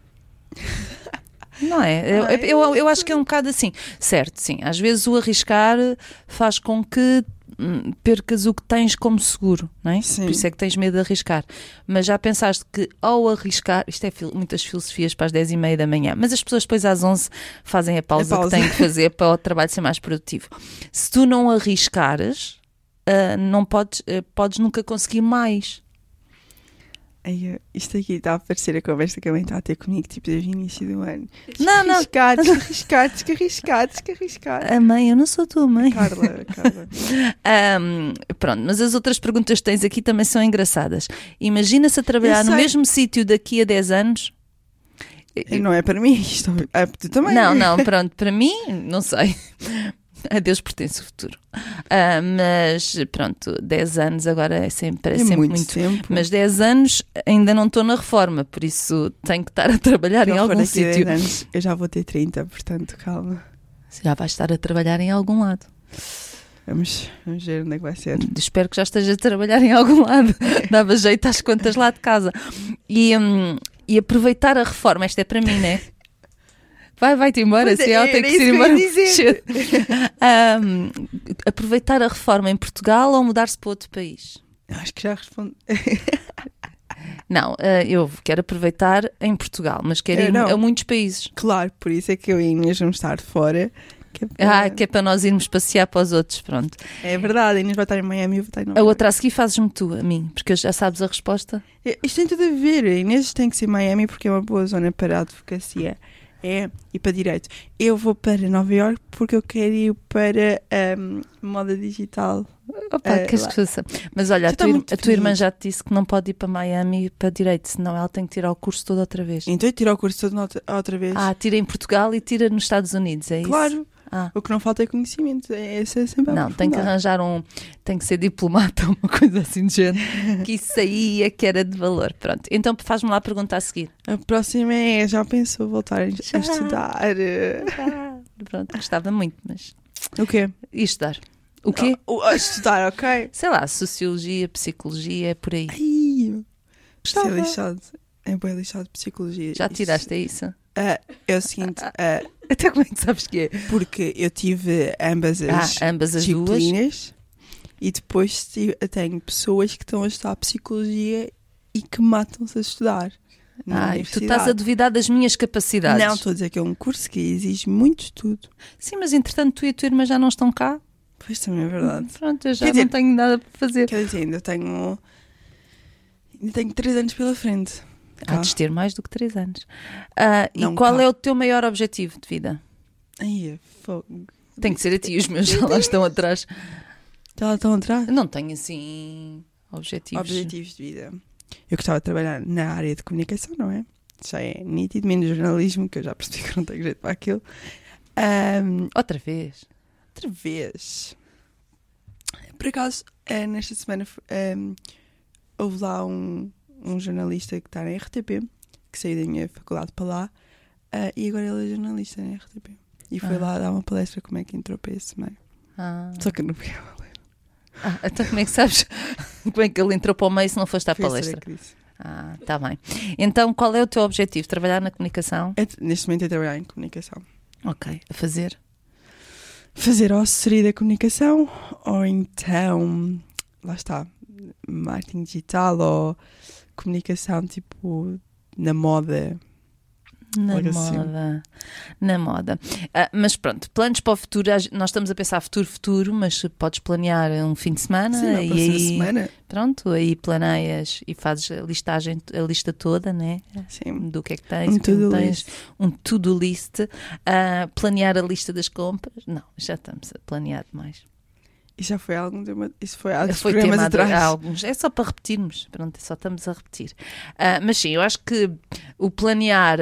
S2: Não é? Eu acho que é um bocado assim. Certo, sim. Às vezes o arriscar faz com que percas o que tens como seguro, não é?
S3: Sim.
S2: Por isso é que tens medo de arriscar. Mas já pensaste que ao arriscar, isto é muitas filosofias para as 10h30 da manhã, mas as pessoas depois às 11 fazem a pausa que têm que fazer para o trabalho ser mais produtivo. Se tu não arriscares, não podes nunca conseguir mais.
S3: Ai, isto aqui está a parecer a conversa que a mãe está a ter comigo, tipo, desde o início do ano.
S2: Não.
S3: Descarriscar.
S2: A mãe, eu não sou tua mãe.
S3: Carla.
S2: Pronto, mas as outras perguntas que tens aqui também são engraçadas. Imagina-se a trabalhar
S3: Eu
S2: no
S3: sei.
S2: mesmo sítio daqui a 10 anos.
S3: E não é para mim isto. É para tu também.
S2: Não, pronto, para mim, não sei. A Deus pertence o futuro. Mas pronto, 10 anos agora parece sempre muito.
S3: tempo.
S2: Mas 10 anos ainda não estou na reforma, por isso tenho que estar a trabalhar em algum sítio.
S3: Eu já vou ter 30, portanto, calma.
S2: Já vais estar a trabalhar em algum lado.
S3: Vamos ver onde é que vai ser.
S2: Espero que já estejas a trabalhar em algum lado. Dava jeito às contas lá de casa. E aproveitar a reforma, esta é para mim, não é? Vai-te embora,
S3: Pois é,
S2: se ela tem
S3: era
S2: que ir
S3: isso que eu
S2: embora.
S3: ia dizer.
S2: Aproveitar a reforma em Portugal ou mudar-se para outro país?
S3: Acho que já respondi.
S2: Não, eu quero aproveitar em Portugal, mas quero ir
S3: não.
S2: a muitos países.
S3: Claro, por isso é que eu e a Inês vamos estar fora.
S2: Que é para nós irmos passear para os outros, pronto.
S3: É verdade, a Inês vai estar em Miami e eu vou estar em Nova
S2: A
S3: Iorque.
S2: outra a seguir fazes-me tu, a mim, porque já sabes a resposta.
S3: Isto tem tudo a ver. A Inês tem que ser Miami porque é uma boa zona para a advocacia. é ir para direito. Eu vou para Nova Iorque porque eu quero ir para moda digital.
S2: Opa, queres
S3: lá.
S2: que faça? Mas olha,
S3: Já está muito
S2: a tua irmã
S3: bonito.
S2: já te disse que não pode ir para Miami para direito, senão ela tem que tirar o curso todo outra vez.
S3: Então eu tiro o curso todo outra vez.
S2: Tira em Portugal e tira nos Estados Unidos, é isso?
S3: Claro.
S2: Ah.
S3: O que não falta é conhecimento. Essa é sempre a
S2: Não, tem que
S3: oportunidade.
S2: arranjar tem que ser diplomata, uma coisa assim de género, que isso aí é que era de valor. Pronto, então faz-me lá a pergunta a seguir.
S3: A próxima é, já pensou voltar a estudar?
S2: Pronto, gostava muito, mas...
S3: O quê?
S2: E estudar? O quê?
S3: A estudar, ok.
S2: Sei lá, sociologia, psicologia, é por aí.
S3: Ai,
S2: Gostava.
S3: é lixado. É bem lixado de psicologia.
S2: Já
S3: Isso.
S2: tiraste, é isso?
S3: É o seguinte,
S2: Até como é que sabes que é?
S3: porque eu tive ambas as
S2: Ambas as duas.
S3: disciplinas e depois tenho pessoas que estão a estudar psicologia e que matam-se a estudar. na
S2: Tu
S3: universidade.
S2: estás a duvidar das minhas capacidades.
S3: Não, estou a dizer que é um curso que exige muito estudo.
S2: Sim, mas entretanto tu e a tua irmã já não estão cá.
S3: Pois também é verdade.
S2: Pronto, eu já
S3: Quer dizer-
S2: não tenho nada para fazer.
S3: Quer dizer, ainda tenho 3 anos pela frente.
S2: Há de ter mais do que 3 anos. E
S3: Não
S2: qual
S3: cá.
S2: é o teu maior objetivo de vida?
S3: Ai, é fogo.
S2: Tem que ser a ti, os meus já lá estão atrás.
S3: Já lá estão atrás?
S2: Não tenho assim objetivos.
S3: Objetivos de vida. Eu gostava de trabalhar na área de comunicação, não é? Já é nítido, menos jornalismo, que eu já percebi que não tenho jeito para aquilo.
S2: Outra vez.
S3: Outra vez. Por acaso, nesta semana houve lá um jornalista que está na RTP, que saiu da minha faculdade para lá, e agora ele é jornalista na RTP. E foi lá dar uma palestra como é que entrou para esse meio. Só que eu não fui à palestra.
S2: Então como é que sabes como é que ele entrou para o meio se não foste à
S3: Foi a
S2: palestra?
S3: Sara que disse.
S2: Está bem. Então qual é o teu objetivo? Trabalhar na comunicação?
S3: Neste momento é trabalhar em comunicação.
S2: Ok. A fazer?
S3: Fazer ou assessoria da comunicação, ou então, lá está, marketing digital ou comunicação tipo na moda.
S2: Na
S3: Olha assim.
S2: moda. Na moda. Mas pronto, planos para o futuro, nós estamos a pensar futuro, mas podes planear um fim de semana
S3: Sim, na
S2: e
S3: próxima
S2: aí,
S3: semana.
S2: pronto, aí planeias e fazes a lista toda, né?
S3: Sim.
S2: Do que é que tens,
S3: Um
S2: o que não
S3: to-do
S2: tens,
S3: list.
S2: um to-do list, planear a lista das compras. Não, já estamos a planear demais.
S3: Isso já foi há algum tempo. Isso foi há
S2: Foi
S3: programas
S2: tema
S3: atrás.
S2: há alguns. É só para repetirmos. Pronto, só estamos a repetir. Mas sim, eu acho que o planear,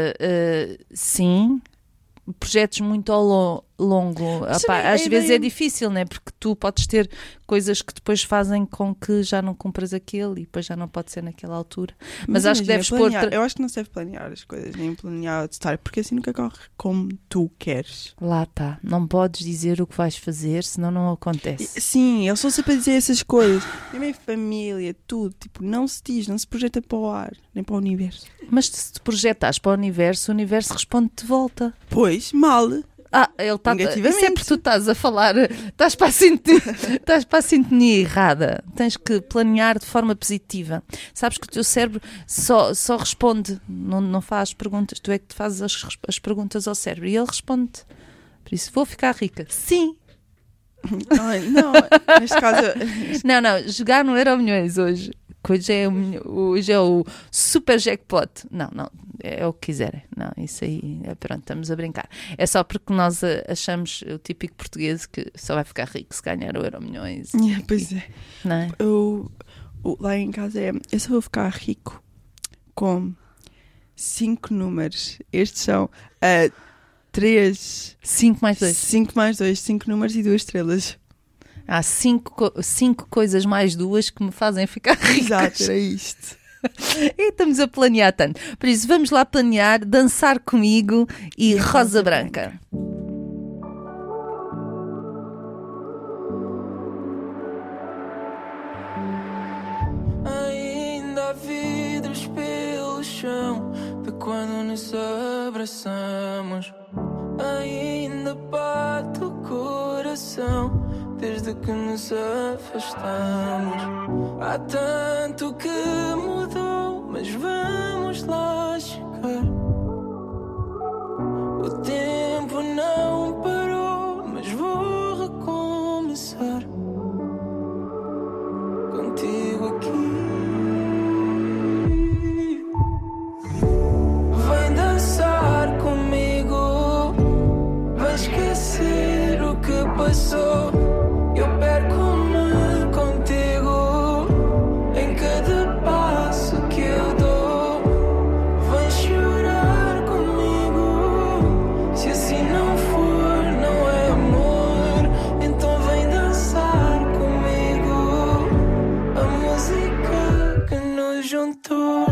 S2: sim. Projetos muito ao longo.
S3: Mas
S2: Opá,
S3: também a
S2: às vezes
S3: ideia-
S2: é difícil, né? Porque tu podes ter coisas que depois fazem com que já não cumpras aquele e depois já não pode ser naquela altura. Mas acho que
S3: imagina,
S2: deves pôr.
S3: planear. Eu acho que não se deve planear as coisas, nem planear de estar, porque assim nunca corre como tu queres.
S2: Lá está. Não podes dizer o que vais fazer, senão não acontece.
S3: Sim, eles estão sempre a dizer essas coisas. A minha família, tudo. Tipo, não se diz, não se projeta para o ar, nem para o universo.
S2: Mas se te projetares para o universo responde-te de volta.
S3: Pois, mal.
S2: Ele está.
S3: Negativamente.
S2: Isso é porque tu estás a falar, estás para a sintonia errada. Tens que planear de forma positiva. Sabes que o teu cérebro só responde, não faz perguntas. Tu é que te fazes as perguntas ao cérebro e ele responde. Por isso, vou ficar rica. Sim.
S3: Não, neste caso.
S2: Não, jogar no Euromilhões hoje. Que hoje é o super jackpot. Não, é o que quiserem. Não, isso aí, pronto, estamos a brincar. É só porque nós achamos o típico português que só vai ficar rico se ganhar o Euromilhões.
S3: Pois é.
S2: Não é?
S3: Lá em casa eu só vou ficar rico com 5 números. Estes são 3,
S2: 5 mais 2.
S3: 5 mais 2, 5 números e 2 estrelas.
S2: Há 5 coisas mais 2 que me fazem ficar ricas.
S3: Exato, era isto.
S2: E estamos a planear tanto. Por isso, vamos lá planear, dançar comigo e Rosa Branca.
S1: Ainda há vidros pelo chão de quando nos abraçamos. Ainda bate o coração desde que nos afastamos. Há tanto que mudou, mas vamos lá chegar. O tempo não parou, mas vou recomeçar contigo aqui. Vem dançar comigo passou. Eu perco-me contigo em cada passo que eu dou. Vem chorar comigo, se assim não for, não é amor. Então vem dançar comigo, a música que nos juntou.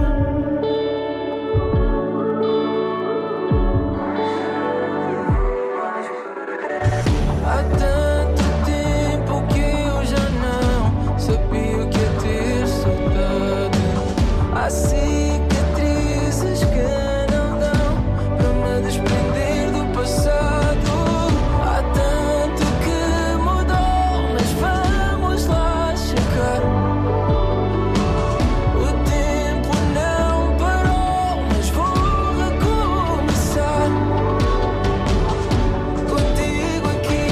S1: Há tanto tempo que eu já não sabia o que é ter saudade. Há cicatrizes que não dão para me desprender do passado. Há tanto que mudou, mas vamos lá chegar. O tempo não parou, mas vou recomeçar. Contigo aqui,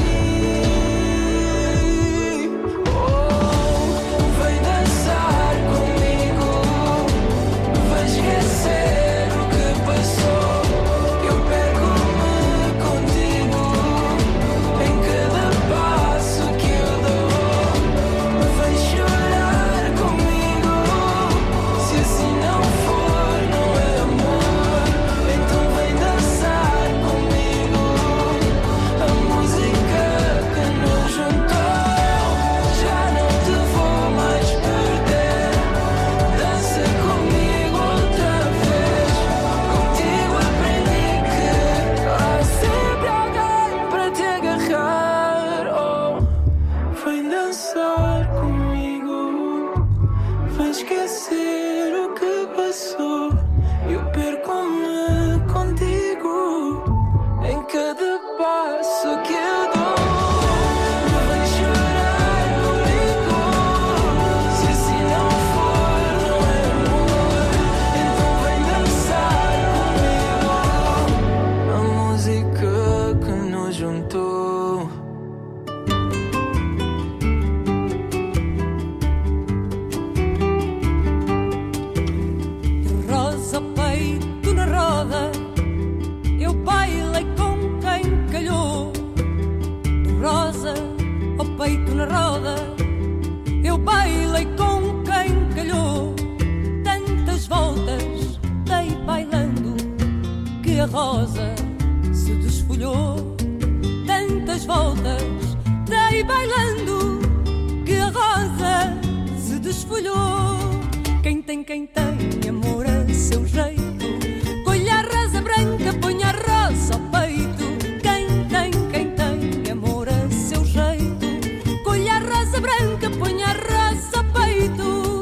S1: vem dançar comigo, vai esquecer o que passou. Eu perco-me contigo em cada passo que eu dou. Vem chorar comigo, se assim não for, não é amor. Então vem dançar comigo, a música que nos juntou. Já não te vou mais perder. Dança comigo outra vez. Contigo aprendi que há sempre alguém para te agarrar. Oh, vem dançar comigo, vem esquecer o que passou. Eu perco-me contigo em cada passo que eu dou. Vem chorar comigo, se assim não for, não é amor. Então vem dançar comigo, a música que nos juntou.
S7: Rosa, peito na roda, eu bailei com quem calhou. Rosa, ao peito na roda, eu bailei com quem calhou. Tantas voltas dei bailando que a rosa se desfolhou. Tantas voltas dei bailando que a rosa se desfolhou. Quem tem amor a seu jeito, colhe a rosa branca, põe a rosa ao peito. Quem tem amor a seu jeito, colhe a rosa branca, põe a rosa ao peito.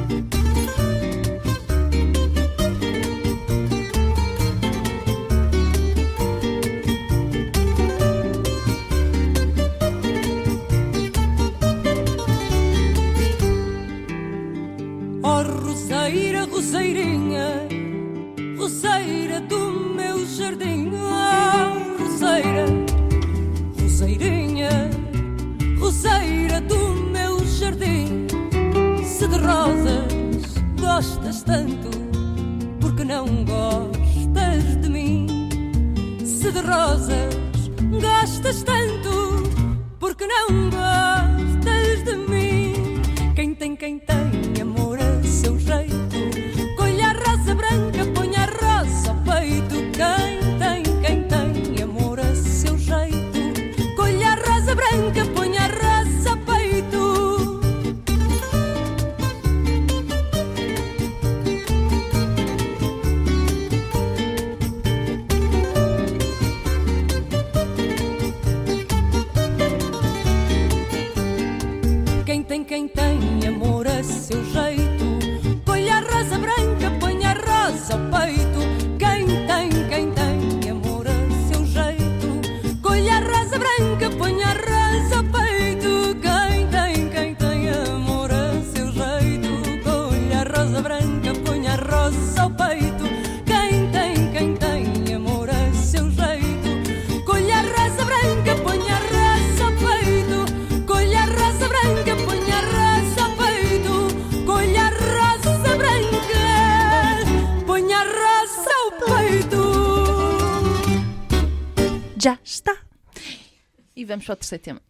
S7: Oh, roseira, roseirinha, roseira do meu jardim. Oh, roseira, roseirinha, roseira do meu jardim. Se de rosas gostas tanto, porque não gostas de mim? Se de rosas gostas tanto, porque não gostas de mim? Quem tem amor a seu jeito, colhe a rosa branca, põe a rosa ao peito. Quem tem amor a seu jeito, colhe a rosa branca, põe a rosa ao peito. Quem tem amor a seu jeito, colhe a rosa branca, põe a rosa ao peito. Quem tem amor a seu jeito, colhe a rosa branca, põe a rosa ao peito. Quem tem amor a seu jeito, colhe a rosa branca, põe a rosa ao peito. Quem tem amor a seu jeito, colhe a rosa branca, põe a rosa ao peito. Colhe a rosa branca, põe a rosa ao peito. Colhe a rosa branca, põe a rosa ao peito.
S2: Já está! E vamos para o terceiro tema.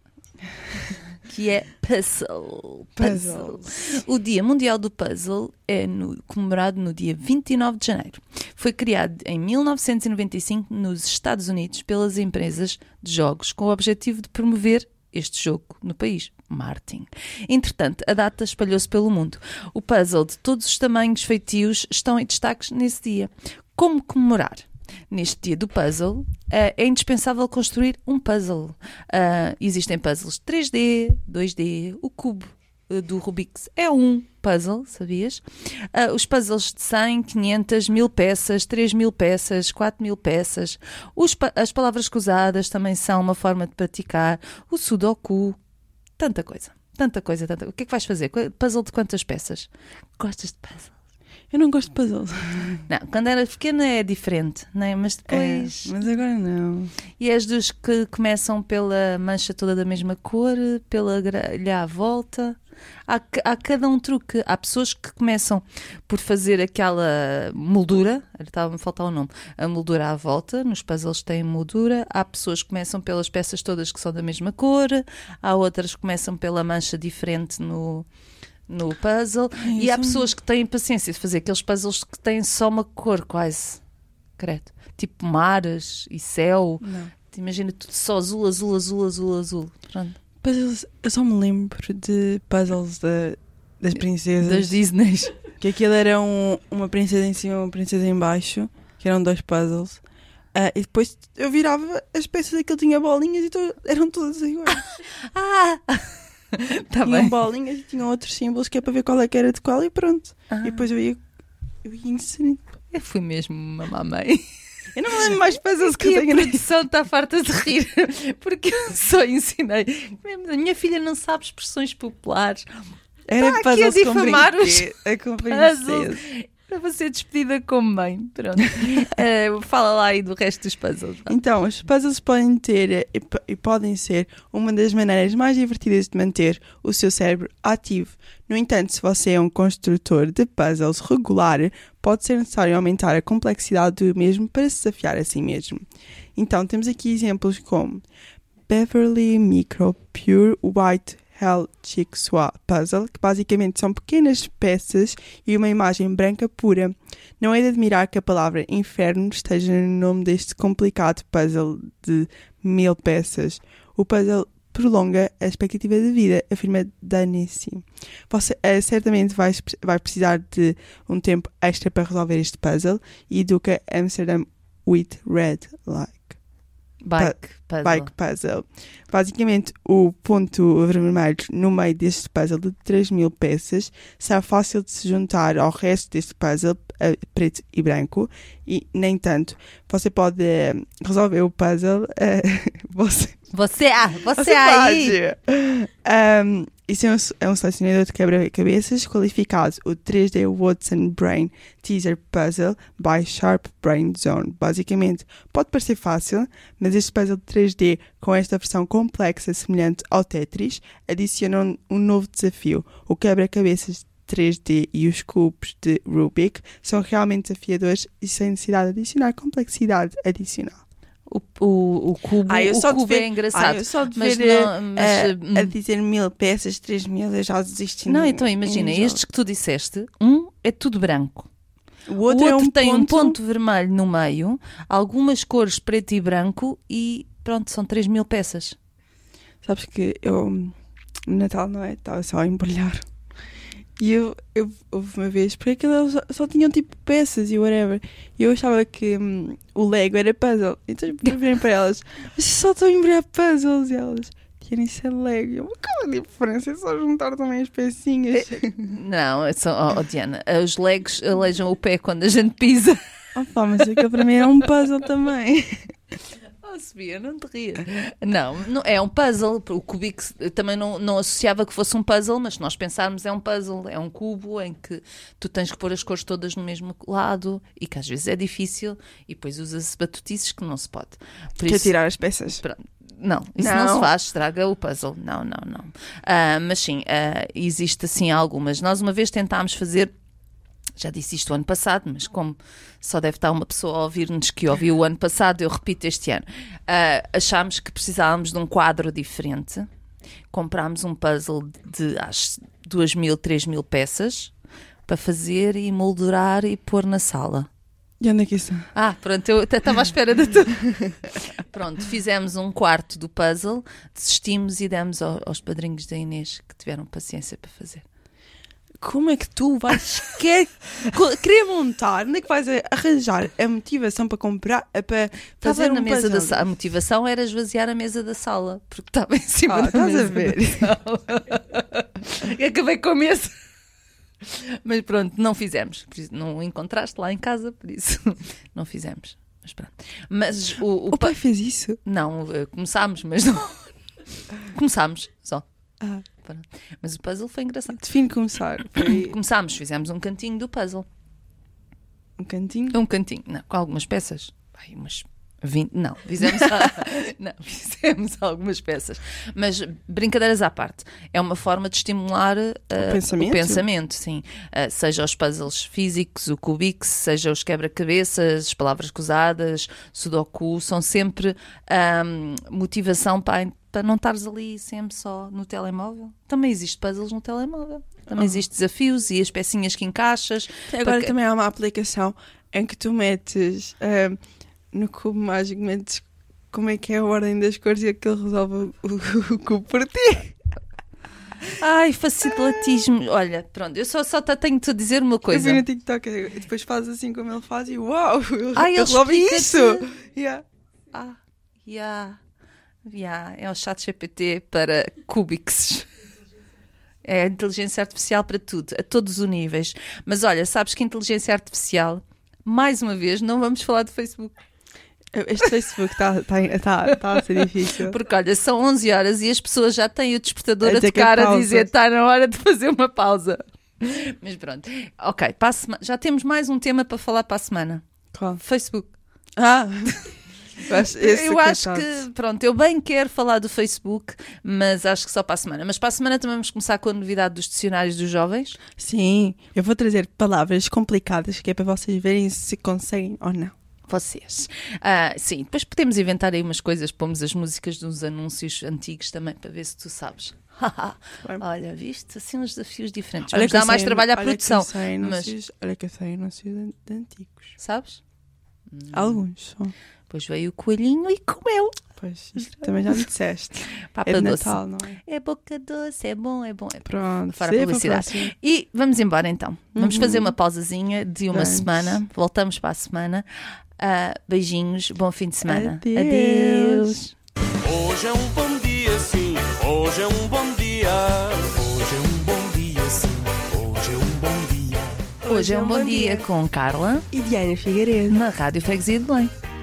S2: que é puzzle.
S3: Puzzle.
S2: O Dia Mundial do Puzzle é comemorado no dia 29 de janeiro. Foi criado em 1995 nos Estados Unidos pelas empresas de jogos com o objetivo de promover este jogo no país, marketing. Entretanto, a data espalhou-se pelo mundo. O puzzle de todos os tamanhos feitios estão em destaques nesse dia. Como comemorar? Neste dia do puzzle, é indispensável construir um puzzle. Existem puzzles 3D, 2D, o cubo do Rubik's é um puzzle, sabias? Os puzzles de 100, 500, 1000 peças, 3000 peças, 4000 peças. As palavras cruzadas também são uma forma de praticar. O sudoku, tanta coisa. O que é que vais fazer? Puzzle de quantas peças? Gostas de puzzle?
S3: Eu não gosto de puzzles.
S2: Não, quando era pequena é diferente, não é? Mas depois...
S3: Mas agora não.
S2: E és dos que começam pela mancha toda da mesma cor, pela grelha à volta. Há cada um truque. Há pessoas que começam por fazer aquela moldura, estava-me a faltar o nome, a moldura à volta, nos puzzles têm moldura. Há pessoas que começam pelas peças todas que são da mesma cor, há outras que começam pela mancha diferente no puzzle. E há pessoas que têm paciência de fazer aqueles puzzles que têm só uma cor quase, credo, tipo mares e céu.
S3: Não.
S2: Imagina tudo só azul, azul, azul, azul, azul. Pronto.
S3: Puzzles, eu só me lembro de puzzles das princesas.
S2: Das Disneys.
S3: Que aquilo era uma princesa em cima e uma princesa em baixo, que eram 2 puzzles. E depois eu virava as peças, aquilo tinha bolinhas e eram todas iguais.
S2: Tá
S3: Tinham
S2: bem.
S3: bolinhas e tinham outros símbolos que é para ver qual é que era de qual e pronto. E depois eu ia inserindo.
S2: Eu fui mesmo uma mamãe.
S3: Eu não me lembro mais puzzles que
S2: E
S3: eu
S2: a
S3: tenho.
S2: produção está farta de rir, porque eu só ensinei. A minha filha não sabe expressões populares.
S3: Era
S2: Está aqui a
S3: puzzles com
S2: difamar os
S3: brinquedo, com princesas.
S2: puzzles. Para ser despedida como mãe. Pronto. Fala lá aí do resto dos puzzles. Vá.
S3: Então, os puzzles podem ter e podem ser uma das maneiras mais divertidas de manter o seu cérebro ativo. No entanto, se você é um construtor de puzzles regular, pode ser necessário aumentar a complexidade do mesmo para se desafiar a si mesmo. Então, temos aqui exemplos como Beverly Micro Pure White Hell Jigsaw Puzzle, que basicamente são pequenas peças e uma imagem branca pura. Não é de admirar que a palavra inferno esteja no nome deste complicado puzzle de 1000 peças. O puzzle prolonga a expectativa de vida, afirma Danesi. Você certamente vai precisar de um tempo extra para resolver este puzzle e educa Amsterdam with Red Light. Bike puzzle. Basicamente, o ponto vermelho no meio deste puzzle de 3000 peças será fácil de se juntar ao resto deste puzzle preto e branco e, nem tanto, você pode resolver o puzzle
S2: Você aí!
S3: Isso é um selecionador de quebra-cabeças qualificado, o 3D Watson Brain Teaser Puzzle by Sharp Brain Zone. Basicamente, pode parecer fácil, mas este puzzle de 3D com esta versão complexa semelhante ao Tetris adiciona um novo desafio. O quebra-cabeças 3D e os cubos de Rubik são realmente desafiadores e sem necessidade de adicionar complexidade adicional.
S2: O cubo, é engraçado.
S3: Eu só de
S2: mas
S3: ver
S2: não,
S3: a dizer 1000 peças, 3000, eu já desisti.
S2: Não, então imagina, estes que tu disseste, é tudo branco.
S3: O outro é
S2: tem um ponto vermelho no meio, algumas cores preto e branco e pronto, são 3000 peças.
S3: Sabes que eu, no Natal, não é? Estava só a embrulhar. E eu houve uma vez, porque aquilo só tinham tipo peças e whatever. E eu achava que o Lego era puzzle. Então eu virei para elas, mas só estou a embrulhar puzzles. E elas, isso é Lego. E eu, qual a diferença? É só juntar também as pecinhas.
S2: Não, Diana, os Legos aleijam o pé quando a gente pisa.
S3: Mas aquilo para mim era um puzzle também.
S2: Sofia, não te rias. Não, é um puzzle. O Cubix também não associava que fosse um puzzle, mas se nós pensarmos é um puzzle, é um cubo em que tu tens que pôr as cores todas no mesmo lado e que às vezes é difícil e depois usa-se batutices que não se pode.
S3: Quer tirar as peças?
S2: Não, isso não se faz, estraga o puzzle. Não. Mas sim, existe assim algumas. Nós uma vez tentámos fazer. Já disse isto o ano passado, mas como só deve estar uma pessoa a ouvir-nos que ouviu o ano passado, eu repito este ano. Achámos que precisávamos de um quadro diferente comprámos um puzzle de acho 2.000, 3.000 peças para fazer e moldurar e pôr na sala.
S3: E onde é que isso está?
S2: Pronto, eu até estava à espera de tudo. Pronto, fizemos um quarto do puzzle, desistimos e demos aos padrinhos da Inês que tiveram paciência para fazer.
S3: Como é que tu vais querer montar? Onde é que vais arranjar a motivação para comprar, para fazer
S2: Estava na
S3: um
S2: mesa
S3: puzzle?
S2: da sala. A motivação era esvaziar a mesa da sala, porque estava em cima da
S3: estás
S2: mesa
S3: a ver?
S2: da sala. E acabei com a mesa. Mas pronto, não fizemos. Por isso, não o encontraste lá em casa, por isso não fizemos. Mas pronto. Mas
S3: O pai fez isso?
S2: Não, começámos, mas não. Começámos só. Pronto. Mas o puzzle foi engraçado.
S3: Define começar. Foi
S2: Começámos, fizemos um cantinho do puzzle.
S3: um cantinho?
S2: Um cantinho, não, com algumas peças. Ai, umas 20, não, fizemos algumas peças. Mas brincadeiras à parte, é uma forma de estimular
S3: pensamento?
S2: o pensamento, sim. Seja os puzzles físicos, o Cubix, seja os quebra-cabeças, as palavras cruzadas, Sudoku, são sempre motivação para não estares ali sempre só no telemóvel. Também existe puzzles no telemóvel. Também existem desafios e as pecinhas que encaixas.
S3: Agora também há uma aplicação em que tu metes no cubo mágico, metes como é que é a ordem das cores e aquilo resolve o cubo por ti.
S2: Ai, facilitismo. Olha, pronto, eu só tenho de te dizer uma
S3: Eu
S2: coisa.
S3: vi no TikTok e depois faz assim como ele faz e uau,
S2: Ai,
S3: ele
S2: ele
S3: resolve
S2: explica-te.
S3: isso. Yeah.
S2: É o chat GPT para Cubix. É a inteligência artificial para tudo, a todos os níveis. Mas olha, sabes que inteligência artificial, mais uma vez, não vamos falar do Facebook.
S3: Este Facebook está a ser difícil.
S2: Porque olha, são 11 horas e as pessoas já têm o despertador a
S3: dizer que é
S2: tocar a
S3: pausa.
S2: dizer está na hora de fazer uma pausa. Mas pronto, ok, para a semana, já temos mais um tema para falar para a semana.
S3: Qual?
S2: Facebook.
S3: Eu
S2: acho que, pronto, eu bem quero falar do Facebook, mas acho que só para a semana. Mas para a semana também vamos começar com a novidade dos dicionários dos jovens.
S3: Sim, eu vou trazer palavras complicadas que é para vocês verem se conseguem ou não.
S2: Vocês. Sim, depois podemos inventar aí umas coisas, pomos as músicas dos anúncios antigos também para ver se tu sabes. Olha, viste? Assim uns desafios diferentes. Vamos dar mais trabalho à produção.
S3: Olha que eu sei anúncios de antigos.
S2: Sabes?
S3: Alguns só.
S2: Depois veio o coelhinho e comeu.
S3: Pois, isto também já me disseste.
S2: Papa
S3: É de
S2: doce.
S3: Natal, não é?
S2: É boca doce, é bom.
S3: Pronto.
S2: Fora a
S3: sempre
S2: publicidade.
S3: próximo.
S2: E vamos embora então. Vamos fazer uma pausazinha de uma
S3: Vamos.
S2: semana. Voltamos para a semana. Beijinhos, bom fim de semana.
S3: Adeus.
S1: Hoje é um bom dia, sim. Hoje é um bom dia. Hoje é um bom dia, sim. Hoje é um bom dia.
S2: Hoje é um bom dia com Carla
S3: E Diana Figueiredo.
S2: na Rádio Freguesia de Belém.